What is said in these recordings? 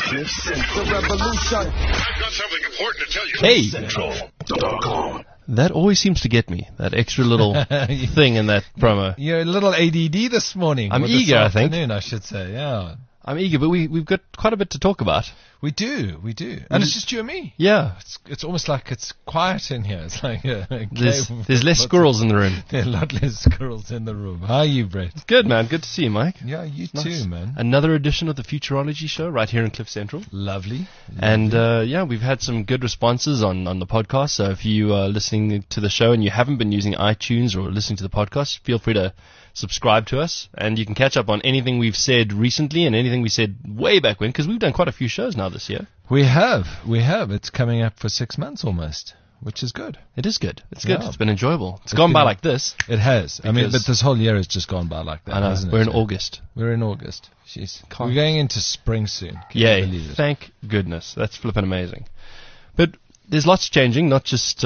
The revolution. I've got something important to tell you. Hey, Central.com. that always seems to get me, that extra little thing in that promo. You're a little ADD this morning. I'm or this eager, I think. afternoon, I should say, yeah. I'm eager, but we've got quite a bit to talk about. We do. And it's just you and me. Yeah. It's almost like it's quiet in here. It's like a There's cave. less squirrels in the room. There are a lot less squirrels in the room. How are you, Brett? Good, man. Good to see you, Mike. Yeah, you Nice. too, man. Another edition of the Futurology Show right here in Cliff Central. Lovely. And yeah, we've had some good responses on the podcast. So if you are listening to the show and you haven't been using iTunes or listening to the podcast, feel free to subscribe to us. And you can catch up on anything we've said recently and anything we said way back when, because we've done quite a few shows now this year. We have. It's coming up for 6 months almost, which is good. It is good. It's good. Yeah. It's been enjoyable. It's gone by been- like this. It has. I mean, Because- but this whole year has just gone by like that, I know. hasn't We're it? in August. We're in August. Jeez. Can't- We're going into spring soon. Can you Yay. believe it? Thank goodness. That's flipping amazing. But there's lots changing, not just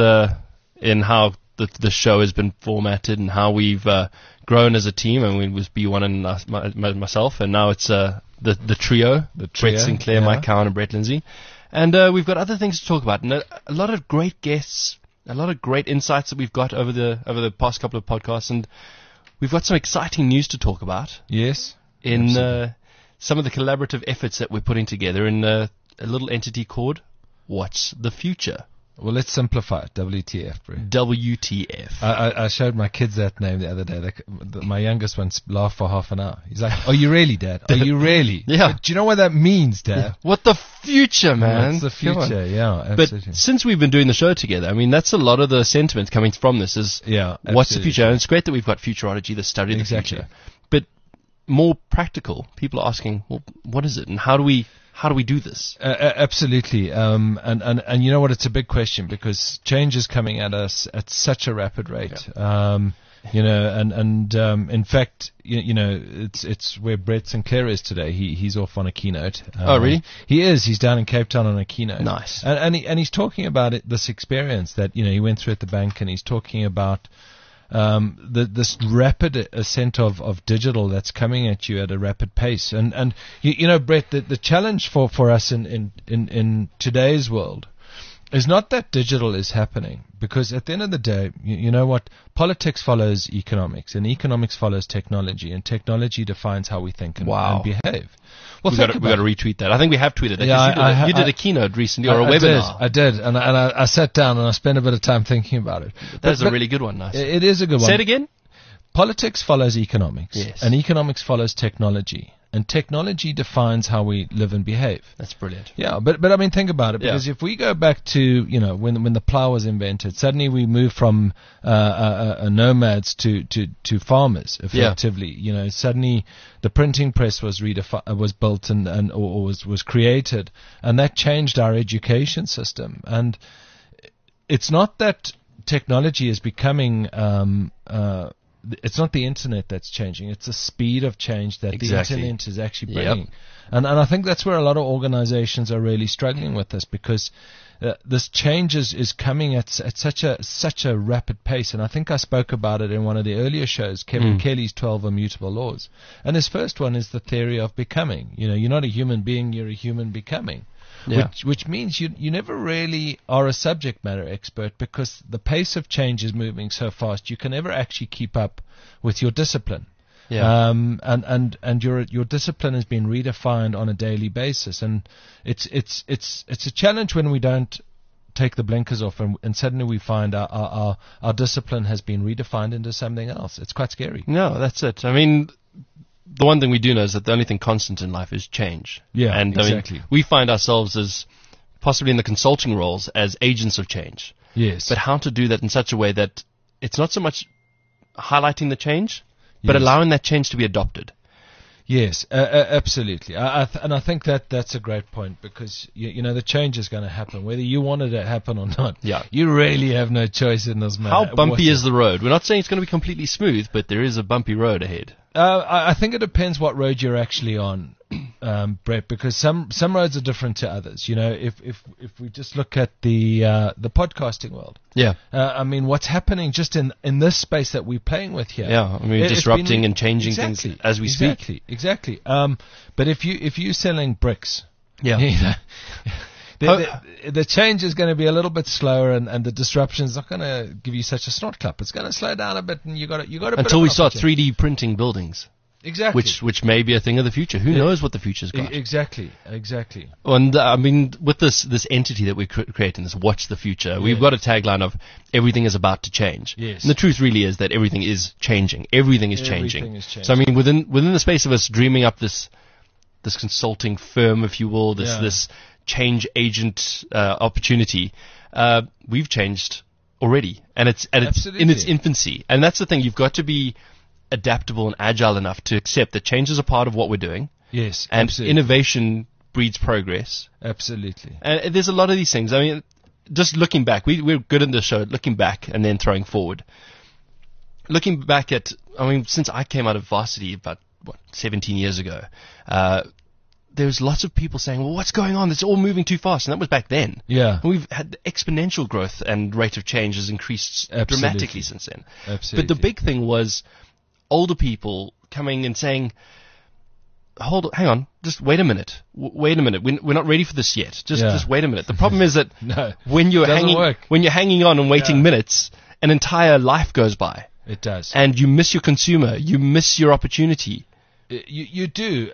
in how the show has been formatted and how we've grown as a team. And we was B1 and myself, and now it's the trio, trio, Brett Sinclair, yeah. Mike Cowan, and Brett Lindsay. And we've got other things to talk about, and a lot of great guests, a lot of great insights that we've got over the past couple of podcasts, and we've got some exciting news to talk about Yes. in some of the collaborative efforts that we're putting together in a little entity called What's the Future? Well, let's simplify it. WTF, bro. WTF. I showed my kids that name the other day. My youngest one laughed for half an hour. He's like, "Are you really, Dad? Are you really?" Yeah. Do you know what that means, Dad? What the future, man? That's the Come on. future. Yeah, But absolutely. since we've been doing the show together, I mean, that's a lot of the sentiment coming from this is Yeah, what's the absolutely. future? And it's great that we've got Futurology, the study of the Exactly. future. But more practical, people are asking, well, what is it? And how do we do this? Absolutely. And you know what? It's a big question because change is coming at us at such a rapid rate. You know, and in fact, you know, it's where Brett Sinclair is today. He's off on a keynote. Oh, really? He is. He's down in Cape Town on a keynote. Nice. And he's talking about this experience that, you know, he went through at the bank, and he's talking about this rapid ascent of digital that's coming at you at a rapid pace. And you know, Brett, the challenge for us in today's world is not that digital is happening, because at the end of the day, you know what? Politics follows economics, and economics follows technology, and technology defines how we think and, Wow. and behave. Well, We've think got to about it. retweet that. I think we have tweeted it. Yeah, 'cause you did a keynote recently, or a I webinar. I did, and I sat down and I spent a bit of time thinking about it. That's But a really good one. Nice. it is a good one. Say it again. Politics follows economics, Yes. and economics follows technology, and technology defines how we live and behave. That's brilliant. Yeah, but I mean, think about it, Yeah. because if we go back to, you know, when the plow was invented, suddenly we moved from nomads to farmers, effectively. You know, suddenly the printing press was built or was created, and that changed our education system. And it's not that technology is becoming it's not the internet that's changing. It's the speed of change that Exactly. the internet is actually Yep. bringing. And I think that's where a lot of organizations are really struggling with this, because this change is coming at such a rapid pace. And I think I spoke about it in one of the earlier shows, Kevin Kelly's 12 Immutable Laws. And his first one is the theory of becoming. You know, you're not a human being, you're a human becoming. Yeah. Which means you never really are a subject matter expert, because the pace of change is moving so fast. You can never actually keep up with your discipline. Yeah. And your discipline has been redefined on a daily basis, and it's a challenge when we don't take the blinkers off and suddenly we find our discipline has been redefined into something else. It's quite scary. No, that's it. I mean, the one thing we do know is that the only thing constant in life is change. Yeah, and exactly. I mean, we find ourselves as possibly in the consulting roles as agents of change. Yes. But how to do that in such a way that it's not so much highlighting the change, but Yes. allowing that change to be adopted. Yes, absolutely. And I think that's a great point, because you know the change is going to happen whether you want it to happen or not. Yeah. You really have no choice in this matter. How bumpy is the road? We're not saying it's going to be completely smooth, but there is a bumpy road ahead. I think it depends what road you're actually on, Brett, because some roads are different to others. You know, if we just look at the podcasting world, Yeah. I mean, what's happening just in this space that we're playing with here? Yeah, I mean, It's disrupting been- and changing exactly, things as we speak. Exactly. But if you're selling bricks, Yeah. You know? The change is going to be a little bit slower, and the disruption is not going to give you such a snort clap. It's going to slow down a bit, and you got to until we start 3D printing buildings. Exactly. Which may be a thing of the future. Who knows what the future's got? Exactly. And I mean, with this entity that we're creating, this Watch the Future, we've got a tagline of everything is about to change. Yes. And the truth really is that everything is changing. Everything is changing. So I mean, within the space of us dreaming up this consulting firm, if you will, this change agent opportunity, we've changed already, and it's in its infancy. And that's the thing. You've got to be adaptable and agile enough to accept that change is a part of what we're doing. Yes, and absolutely. Innovation breeds progress. Absolutely. And there's a lot of these things. I mean, just looking back, we're good in the show, looking back and then throwing forward. Looking back at, I mean, since I came out of varsity about 17 years ago, there's lots of people saying, well, what's going on? It's all moving too fast. And that was back then. Yeah. And we've had the exponential growth and rate of change has increased dramatically since then. Absolutely. But the big thing was older people coming and saying, hang on, just wait a minute. Wait a minute. We're not ready for this yet. Just wait a minute. The problem is that when you're hanging on and waiting minutes, an entire life goes by. It does. And you miss your consumer. You miss your opportunity. You do,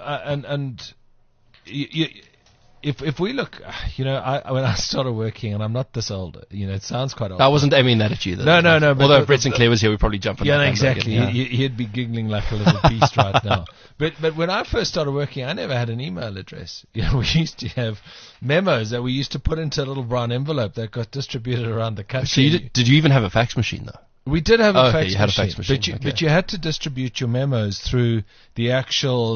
if we look, when I started working, and I'm not this old, it sounds quite old. I wasn't aiming that at you. No. Although if Brett Sinclair was here, we'd probably jump on that. Yeah, exactly. He'd be giggling like a little beast right now. But when I first started working, I never had an email address. We used to have memos that we used to put into a little brown envelope that got distributed around the country. So did you even have a fax machine though? We did have a fax machine. But you had to distribute your memos through the actual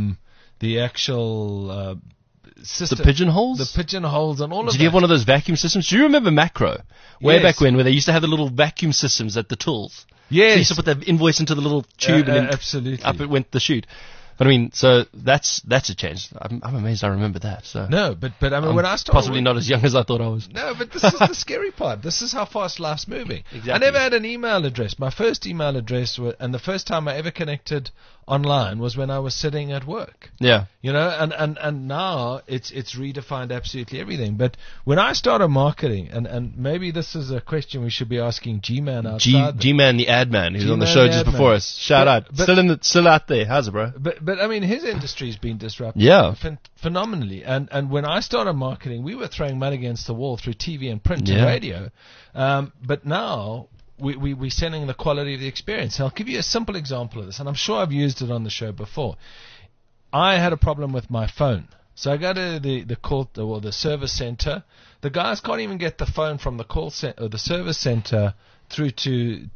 system. The pigeonholes? The pigeonholes and all of that. Did you have one of those vacuum systems? Do you remember Macro? Way back when, where they used to have the little vacuum systems at the tools. Yes. So you used to put the invoice into the little tube and then absolutely. Up it went the chute. But I mean, so that's a change. I'm amazed I remember that. So no, but I mean, I'm when I started, possibly not as young as I thought I was. No, but this is the scary part. This is how fast life's moving. Exactly. I never had an email address. My first email address, and the first time I ever connected online was when I was sitting at work. Yeah. And now it's redefined absolutely everything. But when I started marketing, and maybe this is a question we should be asking G-Man outside. G-Man, the ad man, who's on the show just before us. Shout out. Still out there. How's it, bro? But I mean, his industry's been disrupted phenomenally. And when I started marketing, we were throwing money against the wall through TV and print and radio. But now we're sending the quality of the experience. And I'll give you a simple example of this, and I'm sure I've used it on the show before. I had a problem with my phone. So I go to the service center. The guys can't even get the phone from the call center or the service center through to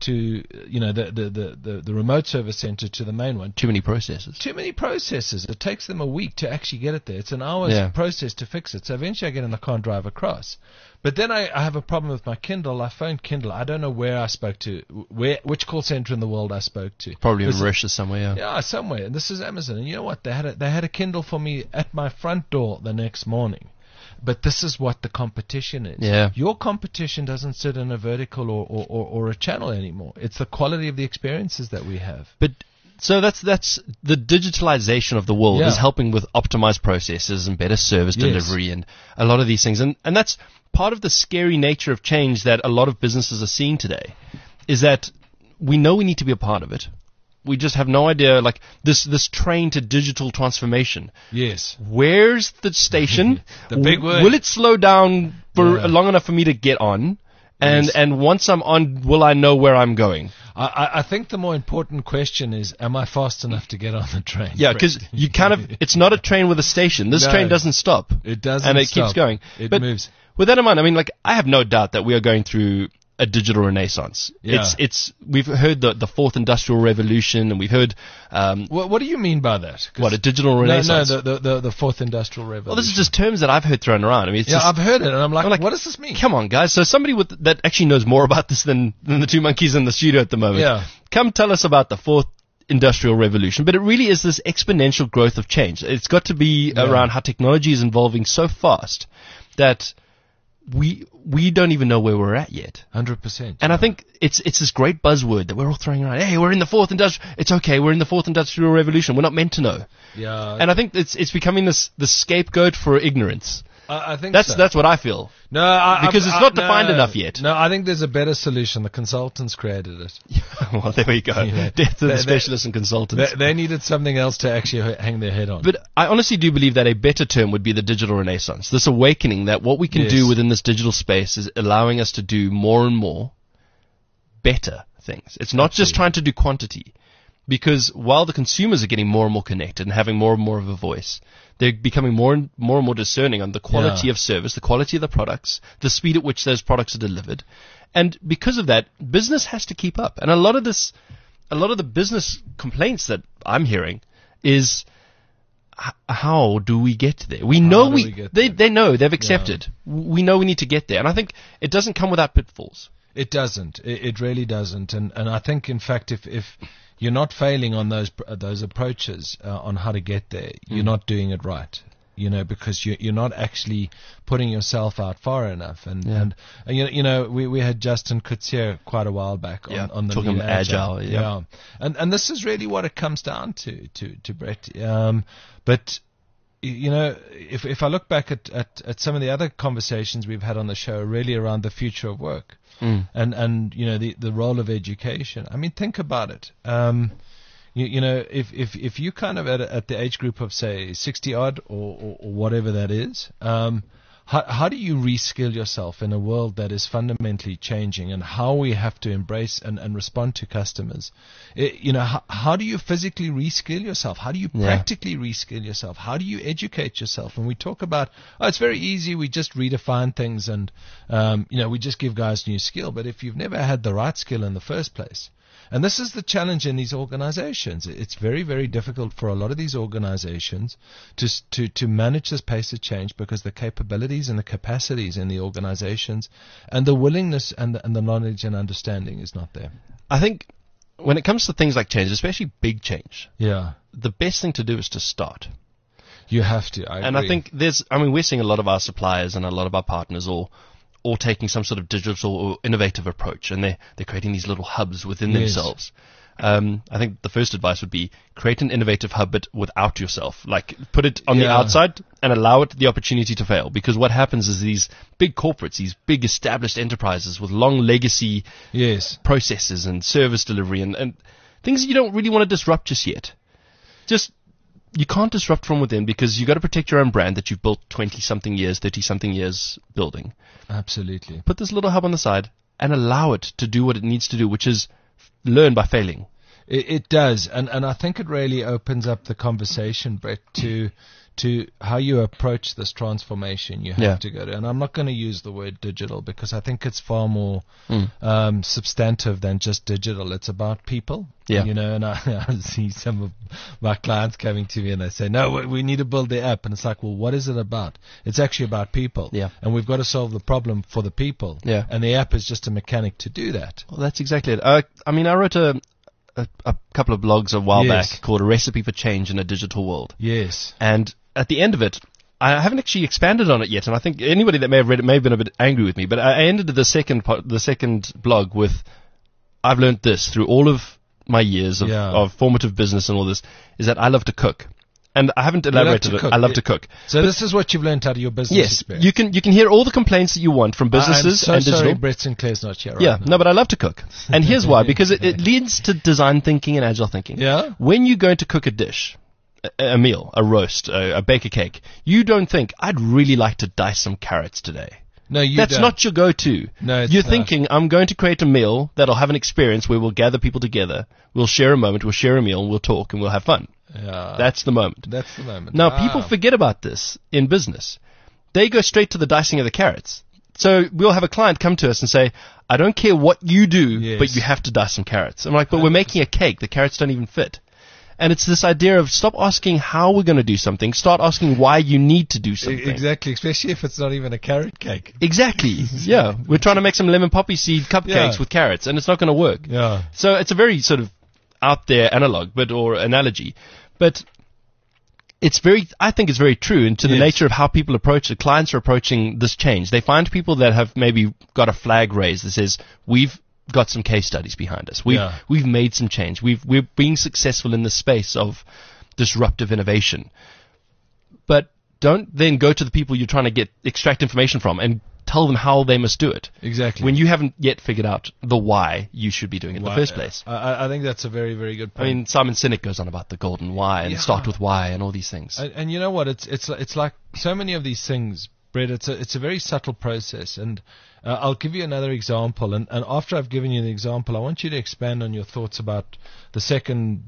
the remote service center to the main one. Too many processes. It takes them a week to actually get it there. It's an hour's process to fix it. So eventually I get in the car and drive across. But then I have a problem with my Kindle. I phoned Kindle. I don't know where I spoke to, which call center in the world I spoke to. Probably in Mauritius somewhere. Yeah, somewhere. And this is Amazon. And you know what? They had a Kindle for me at my front door the next morning. But this is what the competition is. Yeah. Your competition doesn't sit in a vertical or a channel anymore. It's the quality of the experiences that we have. But so that's the digitalization of the world is helping with optimized processes and better service delivery and a lot of these things. And that's part of the scary nature of change that a lot of businesses are seeing today, is that we know we need to be a part of it. We just have no idea, like this train to digital transformation. Yes. Where's the station? The big word. Will it slow down for long enough for me to get on? And once I'm on, will I know where I'm going? I think the more important question is, am I fast enough to get on the train? Yeah, because it's not a train with a station. This train doesn't stop. It doesn't and it stop. keeps going. It moves. With that in mind, I mean, like, I have no doubt that we are going through a digital renaissance. Yeah. We've heard the fourth industrial revolution, and we've heard. What do you mean by that? What, a digital renaissance? No, the fourth industrial revolution. Well, this is just terms that I've heard thrown around. I mean, I've heard it, and I'm like, what does this mean? Come on, guys. So somebody that actually knows more about this than the two monkeys in the studio at the moment. Yeah. Come tell us about the fourth industrial revolution. But it really is this exponential growth of change. It's got to be around how technology is evolving so fast that we don't even know where we're at yet. 100%. And I think it's this great buzzword that we're all throwing around. Hey, we're in the fourth industrial. It's okay. We're in the fourth industrial revolution. We're not meant to know. Yeah. And I think it's becoming the scapegoat for ignorance. I think that's what I feel. No, because it's not defined enough yet. No, I think there's a better solution. The consultants created it. Well, there we go. Death to the specialists and consultants. They needed something else to actually hang their head on. But I honestly do believe that a better term would be the digital renaissance. This awakening that what we can do within this digital space is allowing us to do more and more better things. It's not just trying to do quantity. Because while the consumers are getting more and more connected and having more and more of a voice, they're becoming more and more discerning on the quality of service, the quality of the products, the speed at which those products are delivered. And because of that, business has to keep up. And a lot of the business complaints that I'm hearing is, how do we get there? We know they know, they've accepted. Yeah. We know we need to get there. And I think it doesn't come without pitfalls. It doesn't. It really doesn't. And I think, in fact, if you're not failing on those approaches on how to get there, you're not doing it right. Because you're not actually putting yourself out far enough. And we had Justin Kutsia quite a while back on the talking about agile. Yeah. And this is really what it comes down to Brett. But if I look back at some of the other conversations we've had on the show, really around the future of work. And the role of education. I mean, think about it. If you kind of at the age group of, say, 60 odd or whatever that is, how do you reskill yourself in a world that is fundamentally changing, and how we have to embrace and respond to customers? How do you physically reskill yourself? How do you practically reskill yourself? How do you educate yourself? And we talk about, it's very easy. We just redefine things and, we just give guys new skill. But if you've never had the right skill in the first place, and this is the challenge in these organizations. It's very, very difficult for a lot of these organizations to manage this pace of change, because the capabilities and the capacities in the organizations and the willingness and the knowledge and understanding is not there. I think when it comes to things like change, especially big change, the best thing to do is to start. You have to. I agree. I think we're seeing a lot of our suppliers and a lot of our partners all taking some sort of digital or innovative approach, and they're creating these little hubs within themselves. I think the first advice would be create an innovative hub, but without yourself. Like, put it on the outside and allow it the opportunity to fail. Because what happens is these big corporates, these big established enterprises with long legacy processes and service delivery and things that you don't really want to disrupt just yet. You can't disrupt from within, because you've got to protect your own brand that you've built 20-something years, 30-something years building. Absolutely. Put this little hub on the side and allow it to do what it needs to do, which is learn by failing. It does. And I think it really opens up the conversation, Brett, to how you approach this transformation you have to go to. And I'm not going to use the word digital, because I think it's far more substantive than just digital. It's about people. Yeah. And I see some of my clients coming to me and they say, no, we need to build the app. And it's like, well, what is it about? It's actually about people. Yeah. And we've got to solve the problem for the people. Yeah. And the app is just a mechanic to do that. Well, that's exactly it. I wrote a couple of blogs a while back called A Recipe for Change in a Digital World. Yes. And at the end of it, I haven't actually expanded on it yet, and I think anybody that may have read it may have been a bit angry with me, but I ended the second blog with, I've learned this through all of my years of formative business and all this, is that I love to cook. And I haven't elaborated it. I love to cook. So this is what you've learned out of your business experience. Yes, you can hear all the complaints that you want from businesses and digital. Sorry, Brett Sinclair's not here right now. No, but I love to cook. And here's why, because it leads to design thinking and agile thinking. Yeah. When you're going to cook a dish, a meal, a roast, a bake a cake, you don't think, I'd really like to dice some carrots today. No, That's don't. not your go-to. No, You're thinking, I'm going to create a meal that'll have an experience where we'll gather people together, we'll share a moment, we'll share a meal, and we'll talk, and we'll have fun. Yeah. That's the moment. That's the moment. Now, people forget about this in business. They go straight to the dicing of the carrots. So we'll have a client come to us and say, I don't care what you do, but you have to dice some carrots. I'm like, but we're making a cake. The carrots don't even fit. And it's this idea of stop asking how we're going to do something. Start asking why you need to do something. Exactly, especially if it's not even a carrot cake. Exactly. Yeah. We're trying to make some lemon poppy seed cupcakes with carrots, and it's not going to work. Yeah. So it's a very sort of out there analog, or analogy. But I think it's very true, and to the Yes. nature of how people approach it, clients are approaching this change. They find people that have maybe got a flag raised that says, we've got some case studies behind us. We've made some change. We're being successful in the space of disruptive innovation. But don't then go to the people you're trying to extract information from and tell them how they must do it. Exactly. When you haven't yet figured out the why you should be doing it in the first place. I think that's a very, very good point. I mean, Simon Sinek goes on about the golden why and start with why and all these things. And you know what? It's like so many of these things, Brett. It's a very subtle process, and I'll give you another example. And after I've given you the example, I want you to expand on your thoughts about the second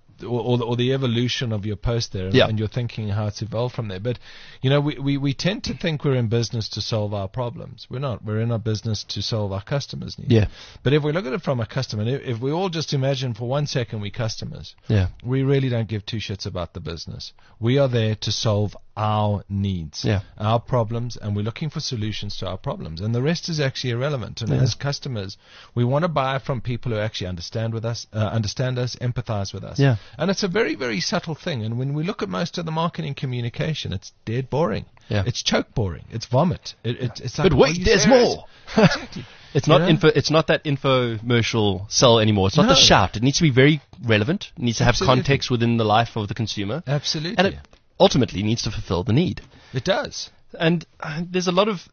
or the evolution of your post there, and your thinking, how it's evolved from there. But you know, we tend to think we're in business to solve our problems. We're not. We're in our business to solve our customers' needs. Yeah. But if we look at it from a customer, if we all just imagine for 1 second we customers, we really don't give two shits about the business. We are there to solve our needs, our problems, and we're looking for solutions to our problems. And the rest is actually irrelevant. And as customers, we want to buy from people who actually understand us, empathize with us. Yeah. And it's a very, very subtle thing. And when we look at most of the marketing communication, it's dead boring. Yeah. It's choke boring. It's vomit. It's like, But wait, there's serious? more. Exactly. It's not It's not that infomercial sell anymore. It's not the shout. It needs to be very relevant. It needs to have context within the life of the consumer. Absolutely. And it ultimately needs to fulfill the need. It does. And there's a lot of,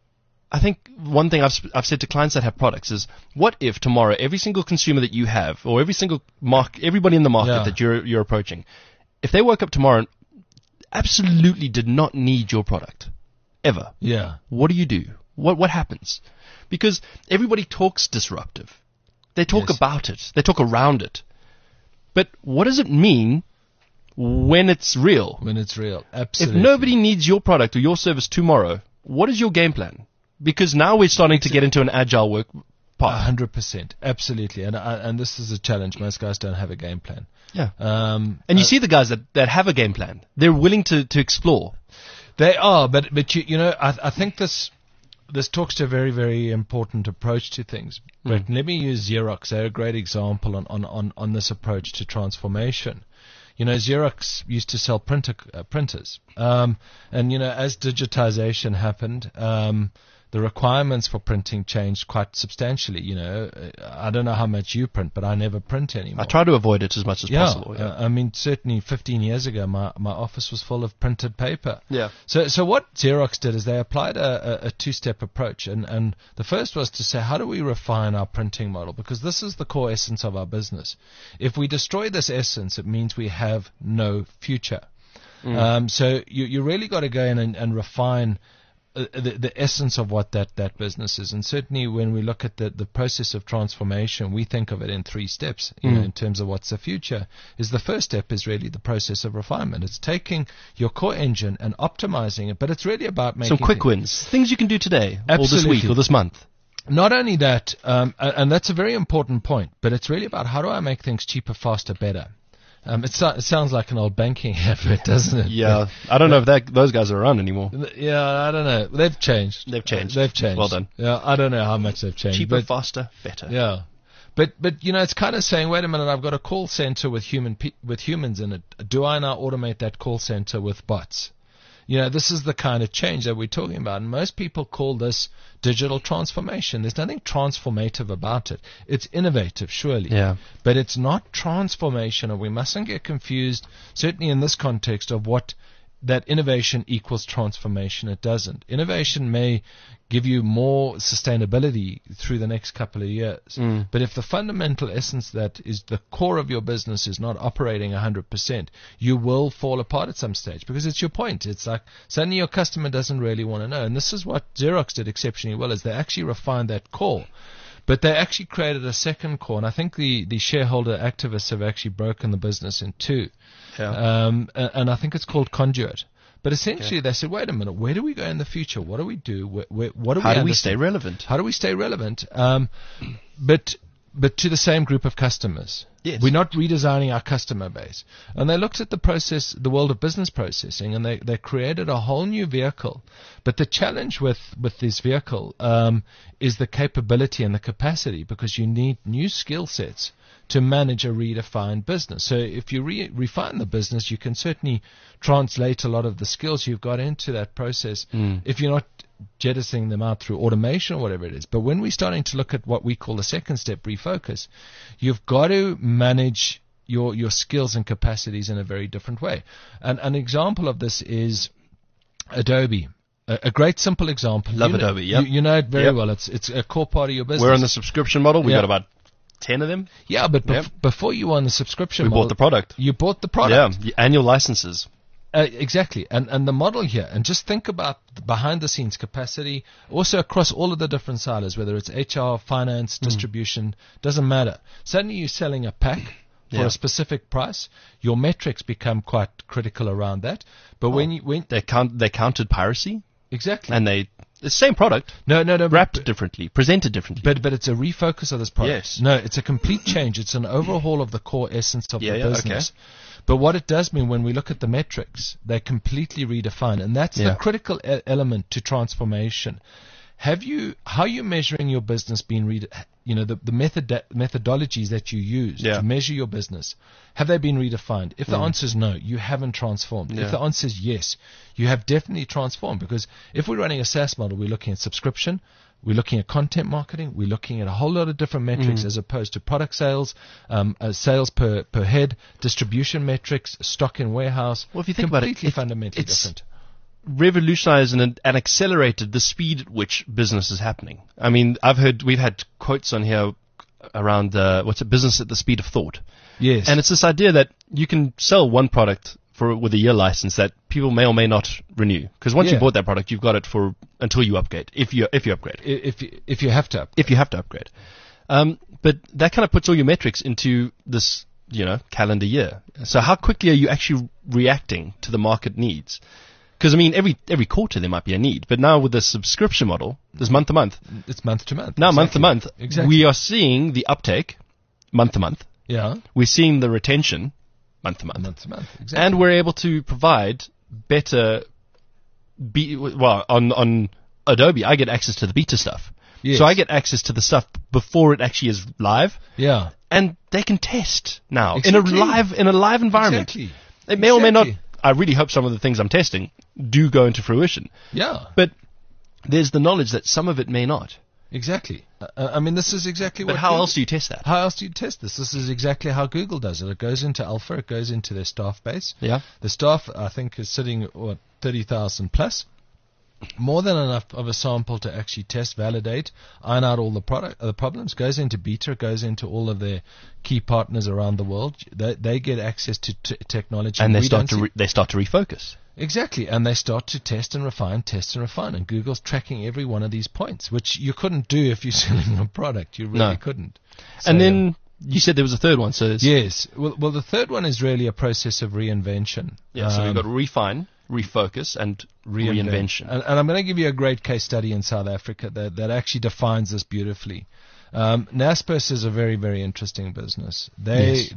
I think one thing I've said to clients that have products is, what if tomorrow every single consumer that you have, or every single everybody in the market that you're approaching, if they woke up tomorrow and absolutely did not need your product, ever, what do you do? What happens? Because everybody talks disruptive. They talk about it. They talk around it. But what does it mean when it's real? When it's real, absolutely. If nobody needs your product or your service tomorrow, what is your game plan? Because now we're starting to get into an agile work path. 100%, absolutely. And this is a challenge. Most guys don't have a game plan. Yeah. And you see the guys that have a game plan. They're willing to explore. They are, but you know, I think this talks to a very, very important approach to things. But let me use Xerox. They're a great example on this approach to transformation. You know, Xerox used to sell printers. And, you know, as digitization happened, the requirements for printing changed quite substantially. You know, I don't know how much you print, but I never print anymore. I try to avoid it as much as possible. Yeah. I mean, certainly 15 years ago, my office was full of printed paper. Yeah. So what Xerox did is they applied a two-step approach. And the first was to say, how do we refine our printing model? Because this is the core essence of our business. If we destroy this essence, it means we have no future. So you really got to go in and refine the essence of what that business is. And certainly when we look at the process of transformation, we think of it in 3 steps, you know, in terms of what's the future. Is the first step is really the process of refinement. It's taking your core engine and optimizing it, but it's really about making some quick wins, things you can do today, Absolutely. or this week, or this month. Not only that, and that's a very important point, but it's really about how do I make things cheaper, faster, better. It sounds like an old banking effort, doesn't it? Yeah, I don't know if those guys are around anymore. Yeah, I don't know. They've changed. They've changed. Well done. Yeah, I don't know how much they've changed. Cheaper, faster, better. Yeah, but you know, it's kind of saying, wait a minute, I've got a call center with humans in it. Do I now automate that call center with bots? You know, this is the kind of change that we're talking about. And most people call this digital transformation. There's nothing transformative about it. It's innovative, surely. Yeah. But it's not transformational. We mustn't get confused, certainly in this context, of what that innovation equals transformation. It doesn't. Innovation may give you more sustainability through the next couple of years. But if the fundamental essence that is the core of your business is not operating 100%, you will fall apart at some stage, because it's your point. It's like suddenly your customer doesn't really want to know. And this is what Xerox did exceptionally well, is they actually refined that core. But they actually created a second core, and I think the shareholder activists have actually broken the business in 2. Yeah. And I think it's called Conduit. But essentially they said, wait a minute, where do we go in the future? What do we do? How do we stay relevant? How do we stay relevant? But to the same group of customers. Yes. We're not redesigning our customer base. And they looked at the process, the world of business processing, and they created a whole new vehicle. But the challenge with this vehicle is the capability and the capacity, because you need new skill sets to manage a redefined business. So if you refine the business, you can certainly translate a lot of the skills you've got into that process if you're not jettisoning them out through automation or whatever it is. But when we're starting to look at what we call the second step, refocus, you've got to manage your skills and capacities in a very different way. And an example of this is Adobe. A great simple example. Love Adobe, yeah. You know it very well. It's a core part of your business. We're on the subscription model. We got about 10 of them. Yeah, but before you were on the subscription we model, bought the product. You bought the product. Yeah, the annual licenses. Exactly. And the model here, and just think about the behind-the-scenes capacity, also across all of the different silos, whether it's HR, finance, distribution, doesn't matter. Suddenly you're selling a pack for a specific price. Your metrics become quite critical around that. But when they counted piracy. Exactly. And the same product. No. Wrapped differently, presented differently. But it's a refocus of this product. Yes. No, it's a complete change. It's an overhaul of the core essence of the business. Okay. But what it does mean when we look at the metrics, they're completely redefined. And that's the critical element to transformation. How are you measuring your business being the methodologies that you use to measure your business, have they been redefined? If the answer is no, you haven't transformed. If the answer is yes, you have definitely transformed, because if we're running a SaaS model, we're looking at subscription, we're looking at content marketing, we're looking at a whole lot of different metrics as opposed to product sales, sales per head, distribution metrics, stock in warehouse. Well, if you think about it, completely fundamentally different. Revolutionized and accelerated the speed at which business is happening. I mean, we've had quotes on here around business at the speed of thought. Yes. And it's this idea that you can sell one product with a year license that people may or may not renew, because once you bought that product, you've got it until you upgrade. If you upgrade. If you have to upgrade. If you have to upgrade. But that kind of puts all your metrics into this, calendar year. So how quickly are you actually reacting to the market needs? Because, I mean, every quarter there might be a need. But now with the subscription model, there's month to month. It's month to month. Now, month to month. Exactly. We are seeing the uptake month to month. Yeah. We're seeing the retention month to month. Month to month, exactly. And we're able to provide better... on Adobe, I get access to the beta stuff. Yes. So I get access to the stuff before it actually is live. Yeah. And they can test now Exactly. in a live environment. Exactly. It may or may not... I really hope some of the things I'm testing do go into fruition. Yeah. But there's the knowledge that some of it may not. Exactly. I mean, this is exactly what... But how else do you test that? How else do you test this? This is exactly how Google does it. It goes into Alpha. It goes into their staff base. Yeah. The staff, I think, is sitting at 30,000 plus. More than enough of a sample to actually test, validate, iron out all the problems. Goes into beta, goes into all of their key partners around the world. They get access to technology, and they start to refocus. Exactly, and they start to test and refine. And Google's tracking every one of these points, which you couldn't do if you're selling a product. You really couldn't. So, and then you said there was a third one. So yes, well, the third one is really a process of reinvention. Yeah, so we've got refine, refocus, and reinvention. And I'm going to give you a great case study in South Africa that actually defines this beautifully. Naspers is a very, very interesting business. They're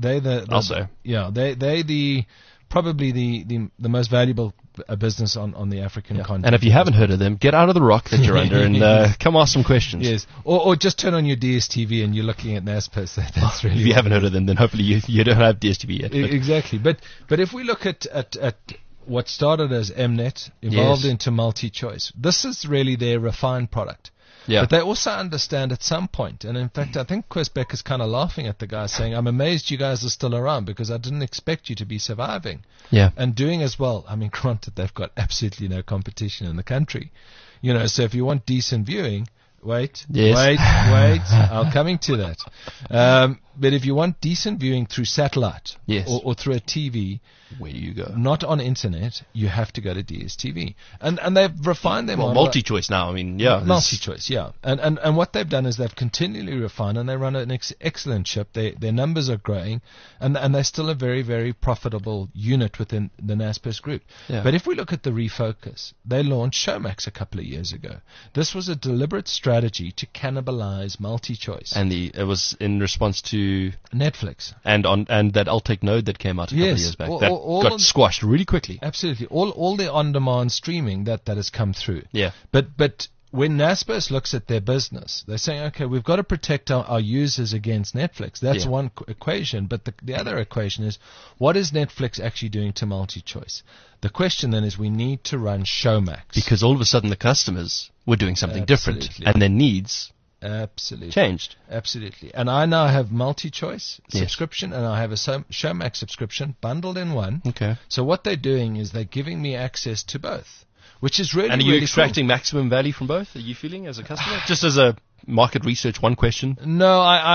probably the most valuable business on the African continent. And if you haven't heard of them, get out of the rock that you're under and come ask some questions. Yes, or just turn on your DSTV and you're looking at Naspers. That's really. If you haven't heard of them, then hopefully you don't have DSTV yet. Exactly, but if we look at what started as Mnet, evolved into MultiChoice, this is really their refined product. Yeah. But they also understand at some point, and in fact, I think Koos Beck is kind of laughing at the guy saying, I'm amazed you guys are still around because I didn't expect you to be surviving. Yeah. And doing as well. I mean, granted, they've got absolutely no competition in the country. So if you want decent viewing, wait, I'm coming to that. But if you want decent viewing through satellite or through a TV, where do you go? Not on internet, you have to go to DSTV. And they've refined them. Well, MultiChoice now, I mean, yeah. MultiChoice, yeah. And what they've done is they've continually refined and they run an excellent ship. Their numbers are growing and they're still a very, very profitable unit within the Naspers group. Yeah. But if we look at the refocus, they launched Showmax a couple of years ago. This was a deliberate strategy to cannibalize MultiChoice. And it was in response to Netflix. And that I'll Take Node that came out a couple of years back. That got squashed really quickly. Absolutely. All the on-demand streaming that has come through. Yeah. But when Naspers looks at their business, they're saying, okay, we've got to protect our users against Netflix. That's one equation. But the other equation is, what is Netflix actually doing to MultiChoice? The question then is, we need to run Showmax. Because all of a sudden the customers were doing something different, and their needs changed. Absolutely. And I now have MultiChoice subscription, and I have a Showmax subscription bundled in one. Okay. So what they're doing is they're giving me access to both, which is really, and are you really extracting cool. maximum value from both? Are you feeling as a customer? Just as a market research, one question. No,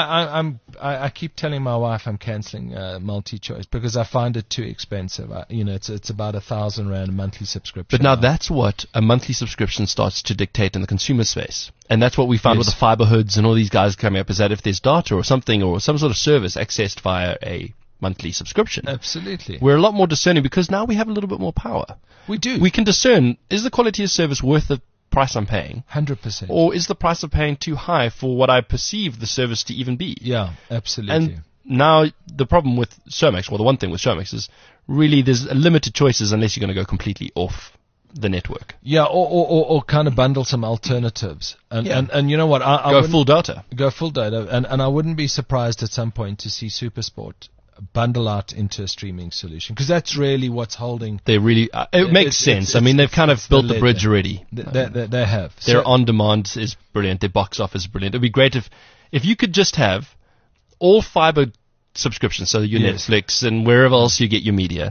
I keep telling my wife I'm cancelling MultiChoice because I find it too expensive. It's about 1,000 Rand a monthly subscription. But now that's what a monthly subscription starts to dictate in the consumer space. And that's what we found with the fiber hoods and all these guys coming up, is that if there's data or something or some sort of service accessed via a monthly subscription, absolutely, we're a lot more discerning because now we have a little bit more power. We do. We can discern, is the quality of service worth the price I'm paying? 100%. Or is the price I'm paying too high for what I perceive the service to even be? Yeah, absolutely. And now the problem with Showmax, well, the one thing with Showmax is really there's limited choices unless you're going to go completely off the network. Yeah, or kind of bundle some alternatives. And you know what? I go full data. Go full data. And I wouldn't be surprised at some point to see SuperSport bundle out into a streaming solution, because that's really what's holding. They really, it makes sense. I mean, they've kind of built the bridge already. They have. Their on-demand is brilliant. Their box office is brilliant. It would be great if you could just have all fiber subscriptions, so your Netflix and wherever else you get your media,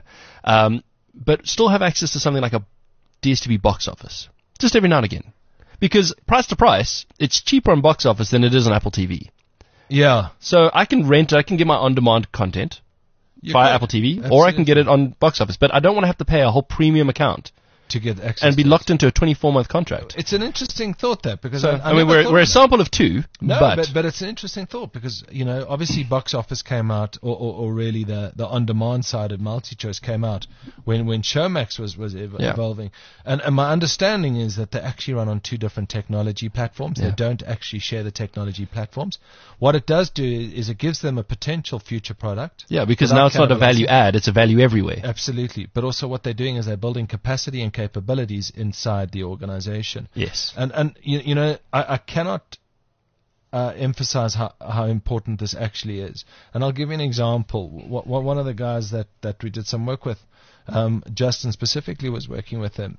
but still have access to something like a DSTV box office, just every now and again. Because price to price, it's cheaper on box office than it is on Apple TV. Yeah. So I can get my on-demand content via Apple TV, absolutely, or I can get it on box office. But I don't want to have to pay a whole premium account to get access and be locked into a 24-month contract. It's an interesting thought, that, because I mean, we're a sample of two. No, but it's an interesting thought because, obviously box office came out, or really the on-demand side of MultiChoice came out when Showmax was evolving. And my understanding is that they actually run on two different technology platforms. They don't actually share the technology platforms. What it does do is it gives them a potential future product. Yeah, because now it's not a value add, it's a value everywhere. Absolutely. But also what they're doing is they're building capacity and capabilities inside the organization. Yes. And I cannot emphasize how important this actually is. And I'll give you an example. One of the guys that we did some work with, Justin specifically was working with them.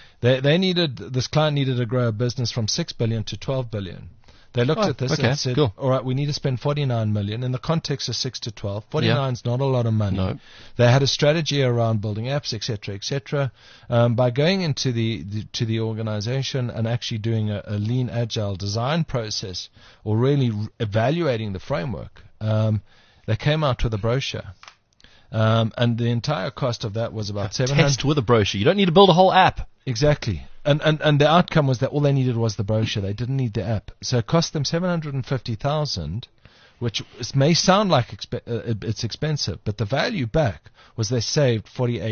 This client needed to grow a business from 6 billion to 12 billion. They looked at this and said, all right, we need to spend 49 million. In the context of 6 to 12, 49 is not a lot of money. No. They had a strategy around building apps, etc., etc. By going into the organization and actually doing a lean, agile design process, or really evaluating the framework, they came out with a brochure. And the entire cost of that was about 700. Test with a brochure. You don't need to build a whole app. Exactly. And the outcome was that all they needed was the brochure. They didn't need the app. So it cost them 750,000, which may sound like it's expensive, but the value back was they saved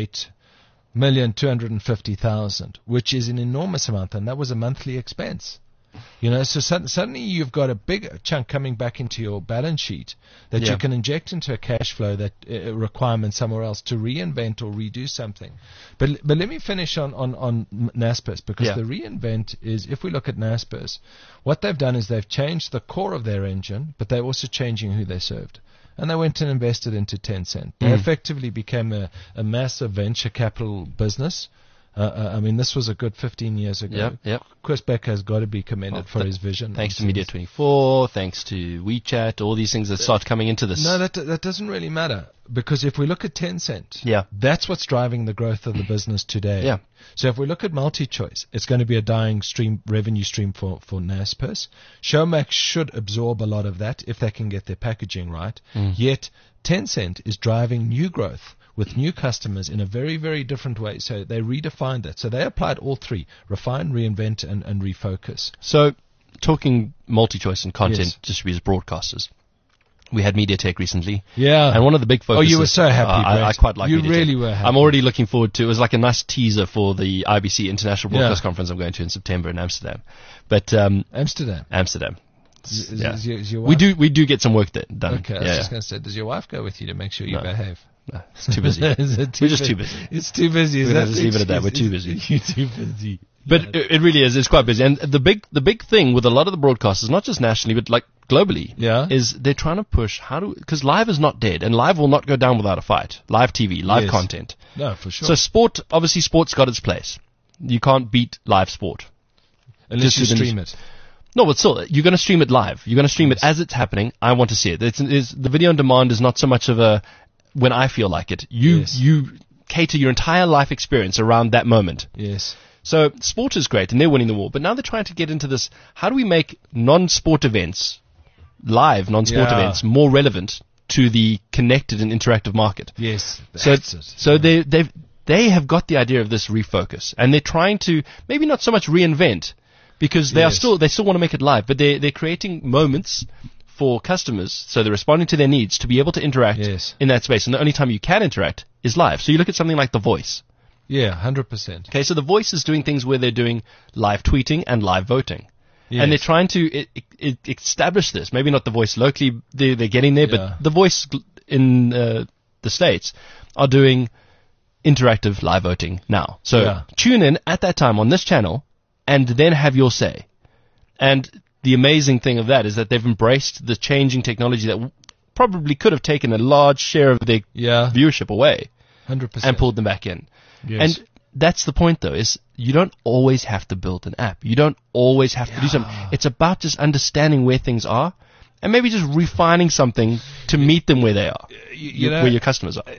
48,250,000, which is an enormous amount, and that was a monthly expense. So suddenly you've got a big chunk coming back into your balance sheet that you can inject into a cash flow that requirement somewhere else to reinvent or redo something. But let me finish on Naspers, because the reinvent is, if we look at Naspers, what they've done is they've changed the core of their engine, but they're also changing who they served. And they went and invested into Tencent. They effectively became a massive venture capital business. I mean, this was a good 15 years ago. Yep. Chris Becker has got to be commended for his vision. Thanks to Media24, thanks to WeChat, all these things that start coming into this. No, that doesn't really matter, because if we look at Tencent, that's what's driving the growth of the business today. Yeah. So if we look at MultiChoice, it's going to be a dying revenue stream for Naspers. Showmax should absorb a lot of that if they can get their packaging right. Yet Tencent is driving new growth with new customers in a very, very different way. So they redefined that. So they applied all three: refine, reinvent, and refocus. So talking MultiChoice and content distributors, broadcasters, we had MediaTek recently. Yeah. And one of the big focuses... Oh, you were so happy, Brett. I quite like You MediaTek. really were happy. I'm already looking forward to... It was like a nice teaser for the IBC International Broadcast Conference I'm going to in September in Amsterdam. But Amsterdam. Is your wife? We do get some work done. Okay, I was just going to say, does your wife go with you to make sure you behave? No, it's too busy. We're just too busy. It's too busy. We're going to just leave it at that. We're too busy. You're too busy. But it really is. It's quite busy. And the big thing with a lot of the broadcasters, not just nationally, but like globally, is they're trying to push because live is not dead, and live will not go down without a fight. Live TV, live content. No, for sure. So sport's got its place. You can't beat live sport. Unless you stream it. No, but still, you're going to stream it live. You're going to stream it as it's happening. I want to see it. The video on demand is not so much of a when I feel like it. You cater your entire life experience around that moment. Yes. So sport is great, and they're winning the war. But now they're trying to get into this. How do we make non-sport events, live non-sport events, more relevant to the connected and interactive market? Yes. So they have got the idea of this refocus, and they're trying to maybe not so much reinvent, because they still want to make it live, but they're creating moments for customers, so they're responding to their needs to be able to interact in that space. And the only time you can interact is live. So you look at something like The Voice. Yeah, 100%. Okay, so The Voice is doing things where they're doing live tweeting and live voting. Yes. And they're trying to establish this. Maybe not The Voice locally, they're getting there, but The Voice in the States are doing interactive live voting now. So tune in at that time on this channel and then have your say. And the amazing thing of that is that they've embraced the changing technology that probably could have taken a large share of their viewership away 100%. And pulled them back in. Yes. And that's the point, though, is you don't always have to build an app. You don't always have to do something. It's about just understanding where things are and maybe just refining something to meet them where they are, where your customers are.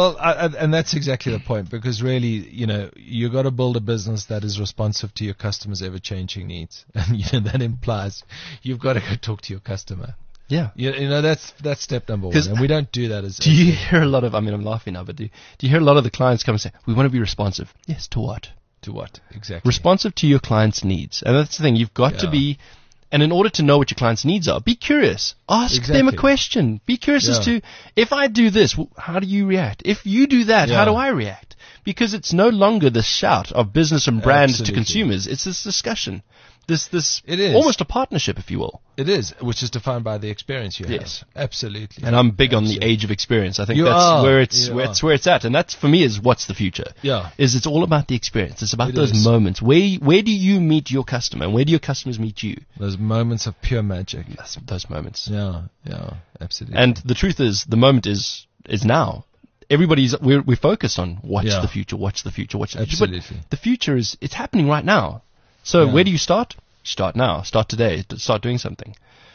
And that's exactly the point, because really, you've got to build a business that is responsive to your customers' ever-changing needs. And that implies you've got to go talk to your customer. Yeah. That's step number one. And we don't do that Do you hear a lot of, I'm laughing now, but do you hear a lot of the clients come and say, we want to be responsive? Yes, to what? To what? Exactly. Responsive to your client's needs. And that's the thing, you've got to be, and in order to know what your client's needs are, be curious. Ask them a question. Be curious as to, if I do this, how do you react? If you do that, how do I react? Because it's no longer the shout of business and brand to consumers. It's this discussion. This it is almost a partnership, if you will. It is, which is defined by the experience you have. Yes, absolutely. And I'm big on the age of experience. I think where it's at, and that's for me is what's the future. Yeah, it's all about the experience. It's about those moments. Where do you meet your customer, and where do your customers meet you? Those moments of pure magic. Those moments. Yeah, absolutely. And the truth is, the moment is now. We're focused on what's the future. What's the future? What's the future? Absolutely. But the future it's happening right now. So where do you start? Start now. Start today. Start doing something.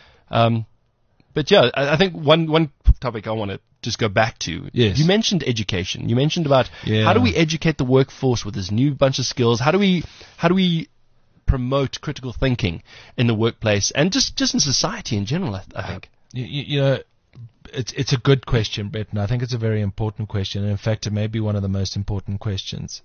But I think one topic I want to just go back to. Yes. You mentioned education. You mentioned about how do we educate the workforce with this new bunch of skills? How do we promote critical thinking in the workplace and just in society in general? I think. It's a good question, Brett, and I think it's a very important question. And in fact, it may be one of the most important questions.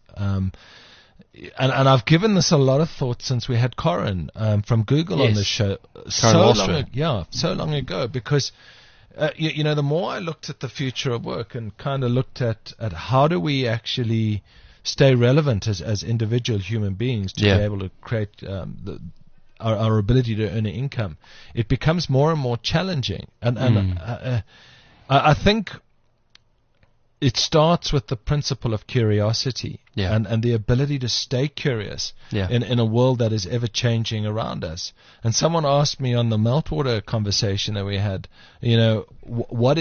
And I've given this a lot of thought since we had Corin from Google on the show so long ago, because the more I looked at the future of work and kind of looked at how do we actually stay relevant as individual human beings to be able to create our ability to earn an income, it becomes more and more challenging. And I think it starts with the principle of curiosity and the ability to stay curious in a world that is ever changing around us. And someone asked me on the Meltwater conversation that we had, what